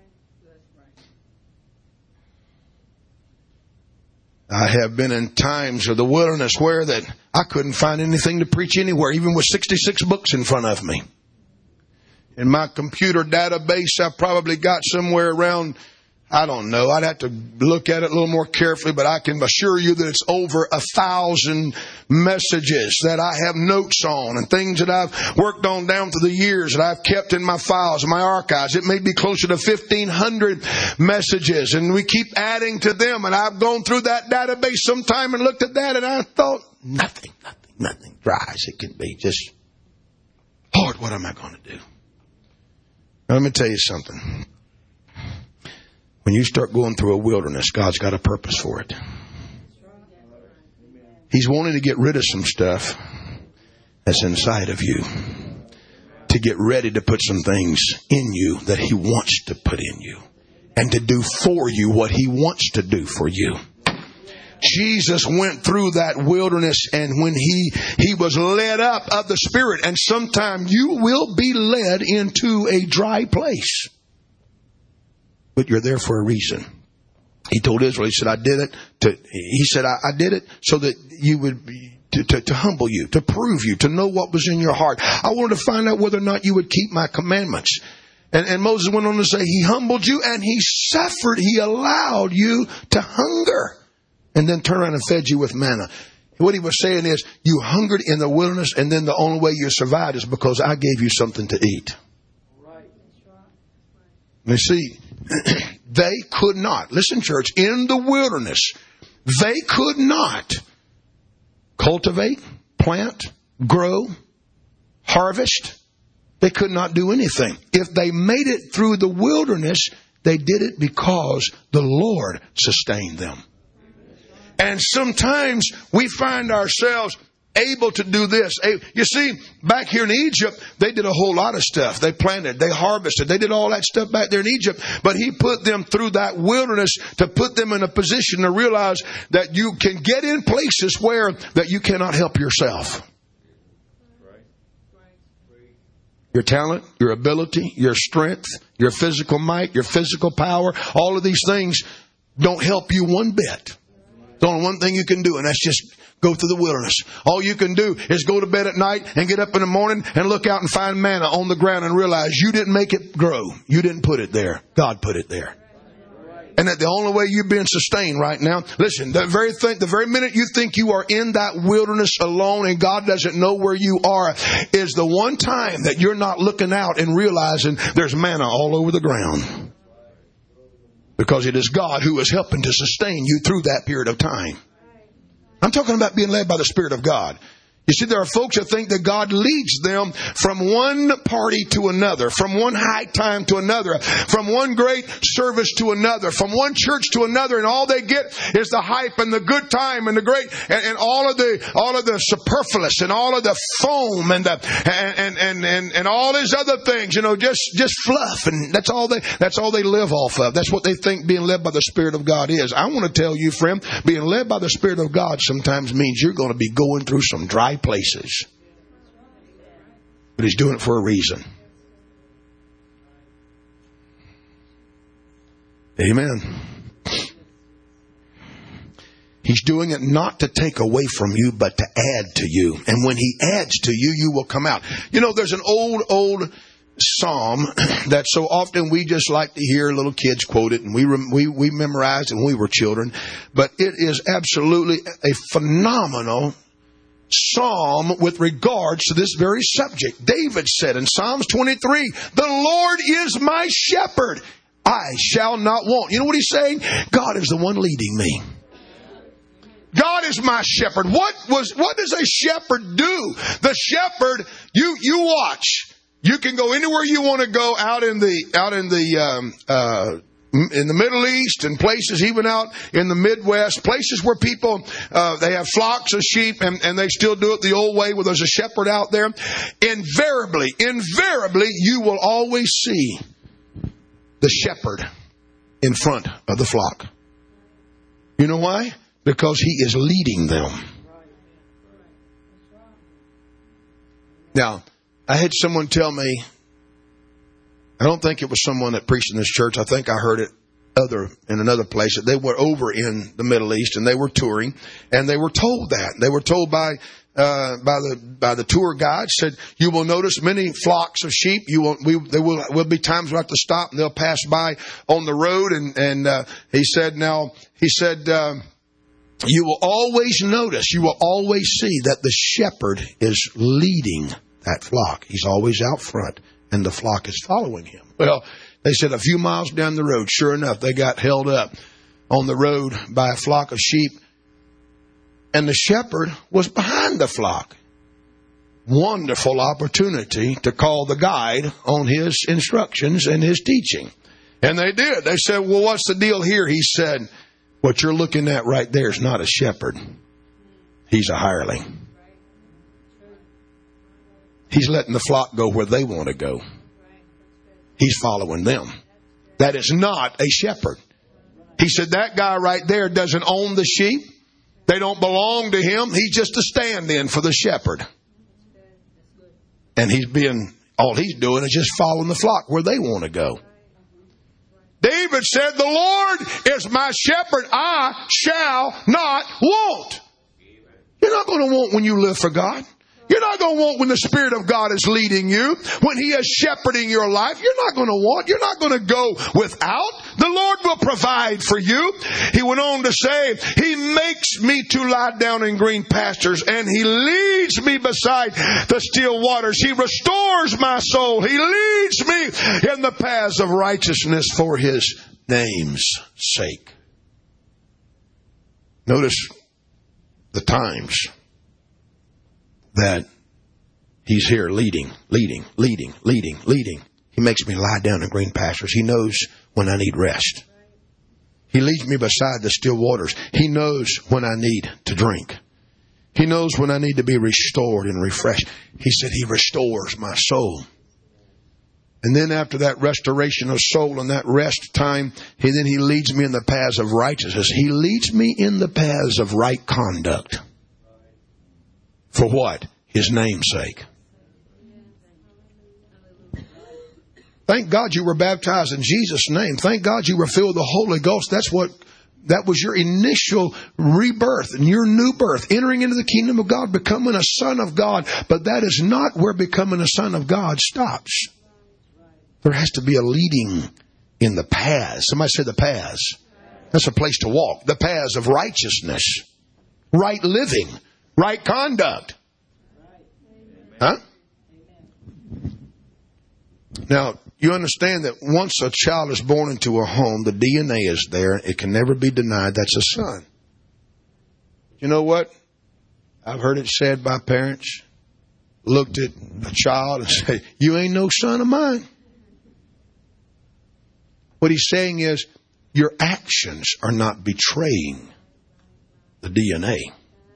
I have been in times of the wilderness where that I couldn't find anything to preach anywhere, even with sixty-six books in front of me. In my computer database, I've probably got somewhere around, I don't know, I'd have to look at it a little more carefully, but I can assure you that it's over a thousand messages that I have notes on and things that I've worked on down through the years that I've kept in my files, in my archives. It may be closer to fifteen hundred messages, and we keep adding to them. And I've gone through that database sometime and looked at that, and I thought, nothing, nothing, nothing dry as it can be. Just, Lord, what am I going to do? Now, let me tell you something. When you start going through a wilderness, God's got a purpose for it. He's wanting to get rid of some stuff that's inside of you, to get ready to put some things in you that He wants to put in you, and to do for you what He wants to do for you. Jesus went through that wilderness, and when he he was led up of the Spirit, and sometime you will be led into a dry place. But you're there for a reason. He told Israel, he said, I did it to, he said, I, I did it so that you would be, to, to, to humble you, to prove you, to know what was in your heart. I wanted to find out whether or not you would keep my commandments. And, and Moses went on to say, He humbled you and He suffered. He allowed you to hunger and then turn around and fed you with manna. What he was saying is, you hungered in the wilderness, and then the only way you survived is because I gave you something to eat. You see, they could not, listen church, in the wilderness, they could not cultivate, plant, grow, harvest. They could not do anything. If they made it through the wilderness, they did it because the Lord sustained them. And sometimes we find ourselves able to do this. You see, back here in Egypt, they did a whole lot of stuff. They planted, they harvested, they did all that stuff back there in Egypt. But He put them through that wilderness to put them in a position to realize that you can get in places where that you cannot help yourself. Your talent, your ability, your strength, your physical might, your physical power, all of these things don't help you one bit. There's only one thing you can do, and that's just go through the wilderness. All you can do is go to bed at night and get up in the morning and look out and find manna on the ground and realize you didn't make it grow. You didn't put it there. God put it there. And that the only way you're being sustained right now, listen, the very thing, the very minute you think you are in that wilderness alone and God doesn't know where you are, is the one time that you're not looking out and realizing there's manna all over the ground. Because it is God who is helping to sustain you through that period of time. I'm talking about being led by the Spirit of God. You see, there are folks that think that God leads them from one party to another, from one high time to another, from one great service to another, from one church to another, and all they get is the hype and the good time and the great, and, and all of the all of the superfluous and all of the foam and the and and and and all these other things, you know, just just fluff, and that's all they that's all they live off of. That's what they think being led by the Spirit of God is. I want to tell you, friend, being led by the Spirit of God sometimes means you're going to be going through some dry places. But He's doing it for a reason. Amen. He's doing it not to take away from you, but to add to you. And when He adds to you, you will come out. You know, there's an old, old psalm that so often we just like to hear little kids quote it, and we we we memorized it when we were children. But it is absolutely a phenomenal psalm with regards to this very subject. David said in Psalms twenty-three, "The Lord is my shepherd, I shall not want." You know what he's saying? God is the one leading me. God is my shepherd. What was what does a shepherd do? The shepherd, you you watch. You can go anywhere you want to go out in the out in the um, uh, in the Middle East and places even out in the Midwest, places where people, uh, they have flocks of sheep and, and they still do it the old way where there's a shepherd out there. Invariably, invariably, you will always see the shepherd in front of the flock. You know why? Because he is leading them. Now, I had someone tell me, I don't think it was someone that preached in this church. I think I heard it other in another place, that they were over in the Middle East and they were touring, and they were told that. They were told by uh, by the by the tour guide, said, "You will notice many flocks of sheep. You will we there will will be times we have to stop and they'll pass by on the road." And and uh, he said, now he said, uh, "You will always notice, you will always see that the shepherd is leading that flock. He's always out front, and the flock is following him." Well, they said a few miles down the road, sure enough, they got held up on the road by a flock of sheep, and the shepherd was behind the flock. Wonderful opportunity to call the guide on his instructions and his teaching. And they did. They said, "Well, what's the deal here?" He said, "What you're looking at right there is not a shepherd. He's a hireling. He's letting the flock go where they want to go. He's following them. That is not a shepherd." He said, "That guy right there doesn't own the sheep. They don't belong to him. He's just a stand-in for the shepherd. And he's being, all he's doing is just following the flock where they want to go." David said, "The Lord is my shepherd. I shall not want." You're not going to want when you live for God. You're not going to want when the Spirit of God is leading you, when He is shepherding your life. You're not going to want. You're not going to go without. The Lord will provide for you. He went on to say, "He makes me to lie down in green pastures, and He leads me beside the still waters. He restores my soul. He leads me in the paths of righteousness for His name's sake." Notice the times that He's here leading, leading, leading, leading, leading. He makes me lie down in green pastures. He knows when I need rest. He leads me beside the still waters. He knows when I need to drink. He knows when I need to be restored and refreshed. He said He restores my soul. And then after that restoration of soul and that rest time, he then He leads me in the paths of righteousness. He leads me in the paths of right conduct. For what? His name's sake. Thank God you were baptized in Jesus' name. Thank God you were filled with the Holy Ghost. That's what, that was your initial rebirth and your new birth, entering into the kingdom of God, becoming a son of God. But that is not where becoming a son of God stops. There has to be a leading in the paths. Somebody said the paths. That's a place to walk. The paths of righteousness, right living, right conduct. Huh? Now, you understand that once a child is born into a home, the D N A is there. It can never be denied. That's a son. You know what? I've heard it said by parents, looked at a child and said, you ain't no son of mine. What he's saying is, your actions are not betraying the D N A.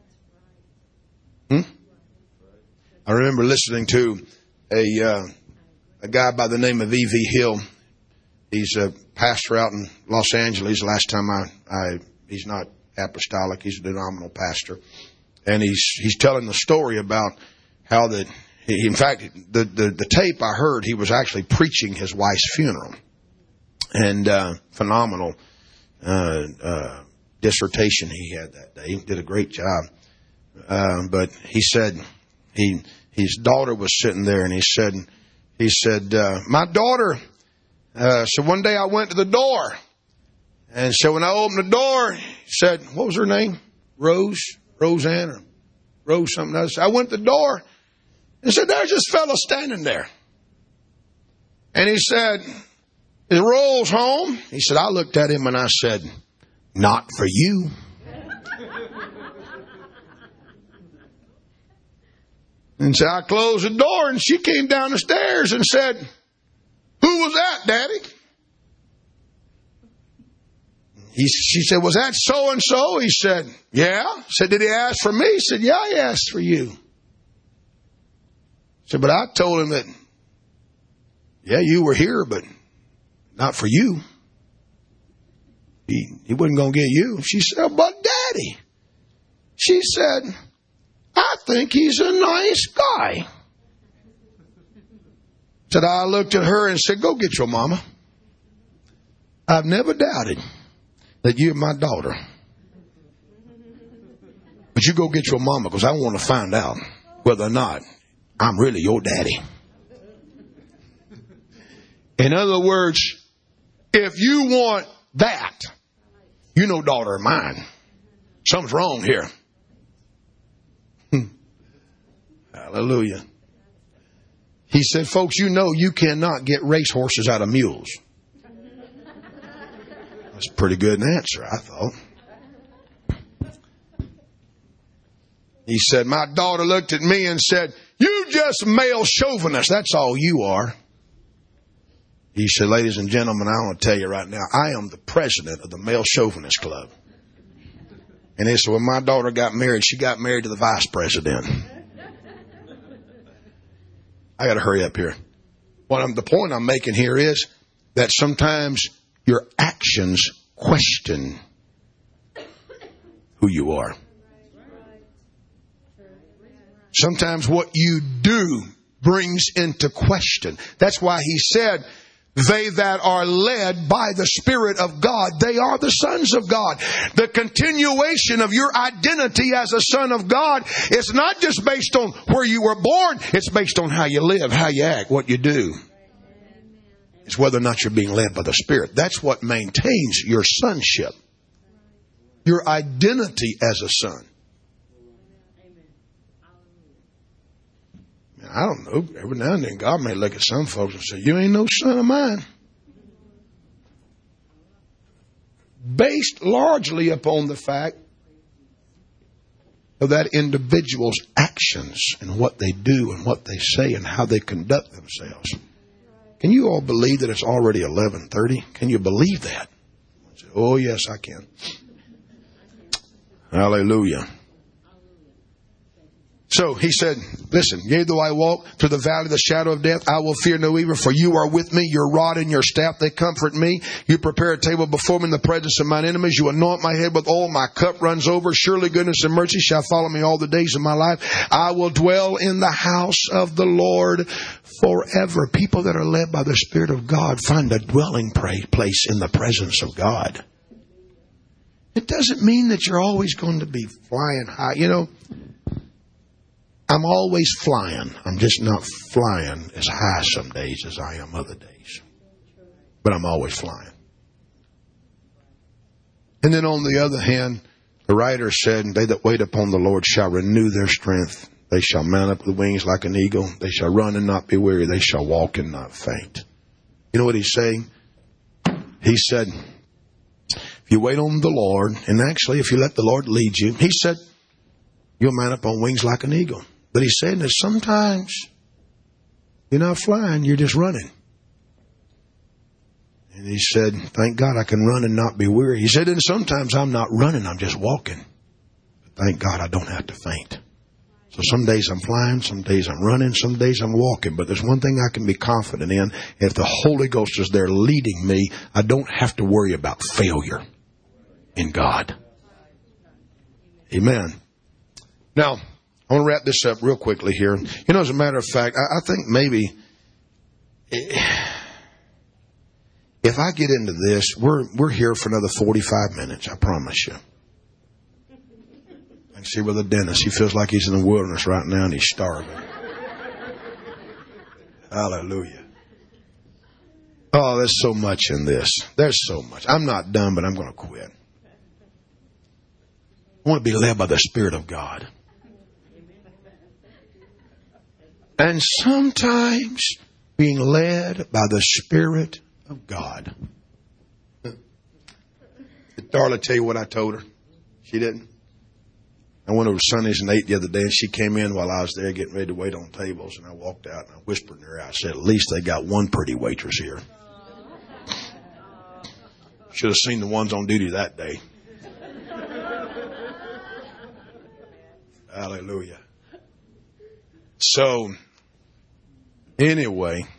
Hmm? I remember listening to a uh, a guy by the name of E V Hill. He's a pastor out in Los Angeles. Last time I, I he's not apostolic. He's a denominational pastor, and he's he's telling the story about how that. He, in fact, the, the the tape I heard, he was actually preaching his wife's funeral. And uh, phenomenal uh, uh, dissertation he had that day. He did a great job. Uh, but he said he his daughter was sitting there, and he said he said uh, my daughter. Uh, so one day I went to the door, and so when I opened the door, he said, "What was her name? Rose, Roseanne, or Rose something else." I went to the door, and said, "There's this fellow standing there," and he said, "Is Rose home?" He said, I looked at him and I said, "Not for you." And so I closed the door and she came down the stairs and said, "Who was that, Daddy?" He, she said, "Was that so-and-so?" He said, "Yeah." I said, "Did he ask for me?" He said, "Yeah, he asked for you." I said, "But I told him that, yeah, you were here, but not for you. He, he wasn't going to get you." She said, "But Daddy," she said, "I think he's a nice guy." Said, I looked at her and said, "Go get your mama. I've never doubted that you're my daughter. But you go get your mama, because I want to find out whether or not I'm really your daddy." In other words, if you want that, you know, daughter of mine, something's wrong here. Hallelujah. He said, folks, you know you cannot get racehorses out of mules. That's a pretty good answer, I thought. He said, my daughter looked at me and said, "You just male chauvinist. That's all you are." He said, "Ladies and gentlemen, I want to tell you right now, I am the president of the Male Chauvinist Club." And he said, when my daughter got married, she got married to the vice president. I got to hurry up here. What I'm, the point I'm making here is that sometimes your actions question who you are. Sometimes what you do brings into question. That's why he said, they that are led by the Spirit of God, they are the sons of God. The continuation of your identity as a son of God is not just based on where you were born. It's based on how you live, how you act, what you do. It's whether or not you're being led by the Spirit. That's what maintains your sonship. Your identity as a son. I don't know. Every now and then God may look at some folks and say, "You ain't no son of mine." Based largely upon the fact of that individual's actions and what they do and what they say and how they conduct themselves. Can you all believe that it's already eleven thirty? Can you believe that? Say, oh, yes, I can. Hallelujah. So he said, listen, yea, though I walk through the valley of the shadow of death, I will fear no evil, for you are with me. Your rod and your staff, they comfort me. You prepare a table before me in the presence of mine enemies. You anoint my head with oil. My cup runs over. Surely goodness and mercy shall follow me all the days of my life. I will dwell in the house of the Lord forever. People that are led by the Spirit of God find a dwelling place in the presence of God. It doesn't mean that you're always going to be flying high. You know, I'm always flying. I'm just not flying as high some days as I am other days. But I'm always flying. And then on the other hand, the writer said, they that wait upon the Lord shall renew their strength. They shall mount up with wings like an eagle. They shall run and not be weary. They shall walk and not faint. You know what he's saying? He said, if you wait on the Lord, and actually if you let the Lord lead you, he said, you'll mount up on wings like an eagle. But he's saying that sometimes you're not flying, you're just running. And he said, thank God I can run and not be weary. He said, and sometimes I'm not running, I'm just walking. But thank God I don't have to faint. So some days I'm flying, some days I'm running, some days I'm walking. But there's one thing I can be confident in. If the Holy Ghost is there leading me, I don't have to worry about failure in God. Amen. Now, I want to wrap this up real quickly here. You know, as a matter of fact, I, I think maybe if I get into this, we're we're here for another forty-five minutes. I promise you. I can see Brother Dennis. He feels like he's in the wilderness right now and he's starving. Hallelujah. Oh, there's so much in this. There's so much. I'm not done, but I'm going to quit. I want to be led by the Spirit of God. And sometimes being led by the Spirit of God. Did Darla tell you what I told her? She didn't? I went over to Sundays and ate the other day, and she came in while I was there getting ready to wait on tables. And I walked out and I whispered in her ear. I said, at least they got one pretty waitress here. Should have seen the ones on duty that day. Hallelujah. So, anyway,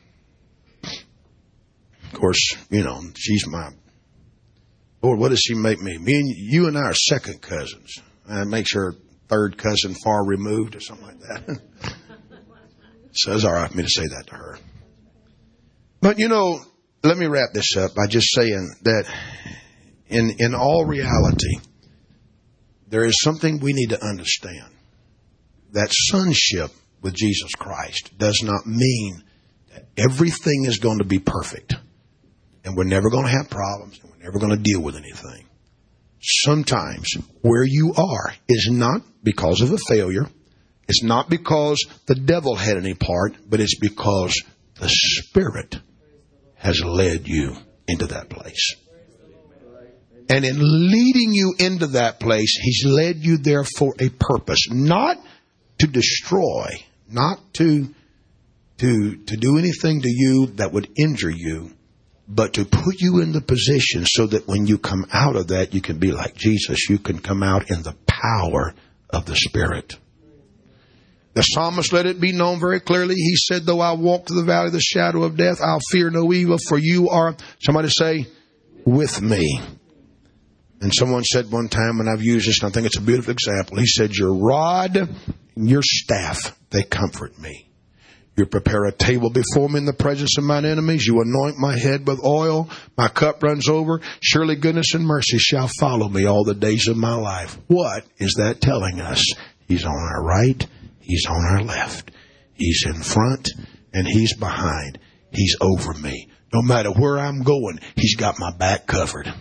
of course, you know, she's my, Lord, what does she make me? Me and you and I are second cousins. That makes her third cousin far removed or something like that. So it's all right for me to say that to her. But, you know, let me wrap this up by just saying that in in all reality, there is something we need to understand. That sonship with Jesus Christ does not mean that everything is going to be perfect. And we're never going to have problems. And we're never going to deal with anything. Sometimes where you are is not because of a failure. It's not because the devil had any part, but it's because the Spirit has led you into that place. And in leading you into that place, He's led you there for a purpose. Not to destroy, not to, to, to do anything to you that would injure you, but to put you in the position so that when you come out of that, you can be like Jesus. You can come out in the power of the Spirit. The psalmist let it be known very clearly. He said, though I walk through the valley of the shadow of death, I'll fear no evil, for you are, somebody say, with me. And someone said one time, and I've used this, and I think it's a beautiful example. He said, your rod and your staff, they comfort me. You prepare a table before me in the presence of mine enemies. You anoint my head with oil. My cup runs over. Surely goodness and mercy shall follow me all the days of my life. What is that telling us? He's on our right. He's on our left. He's in front and He's behind. He's over me. No matter where I'm going, He's got my back covered.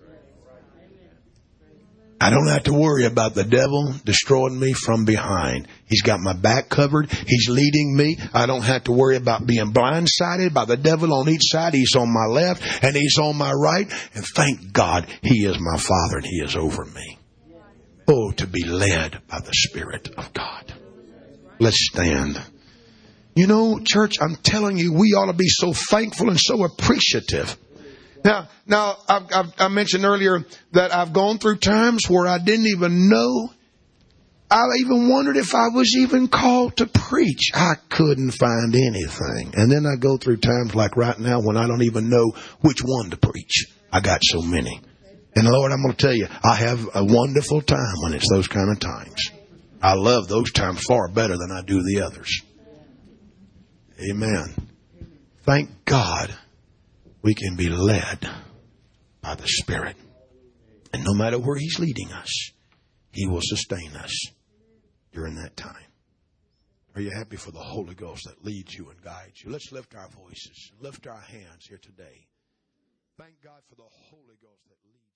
I don't have to worry about the devil destroying me from behind. He's got my back covered. He's leading me. I don't have to worry about being blindsided by the devil on each side. He's on my left and He's on my right. And thank God He is my Father and He is over me. Oh, to be led by the Spirit of God. Let's stand. You know, church, I'm telling you, we ought to be so thankful and so appreciative. Now, now I've, I've, I mentioned earlier that I've gone through times where I didn't even know I even wondered if I was even called to preach. I couldn't find anything. And then I go through times like right now when I don't even know which one to preach. I got so many. And Lord, I'm going to tell you, I have a wonderful time when it's those kind of times. I love those times far better than I do the others. Amen. Thank God we can be led by the Spirit. And no matter where He's leading us, He will sustain us during that time. Are you happy for the Holy Ghost that leads you and guides you? Let's lift our voices, lift our hands here today. Thank God for the Holy Ghost that leads you.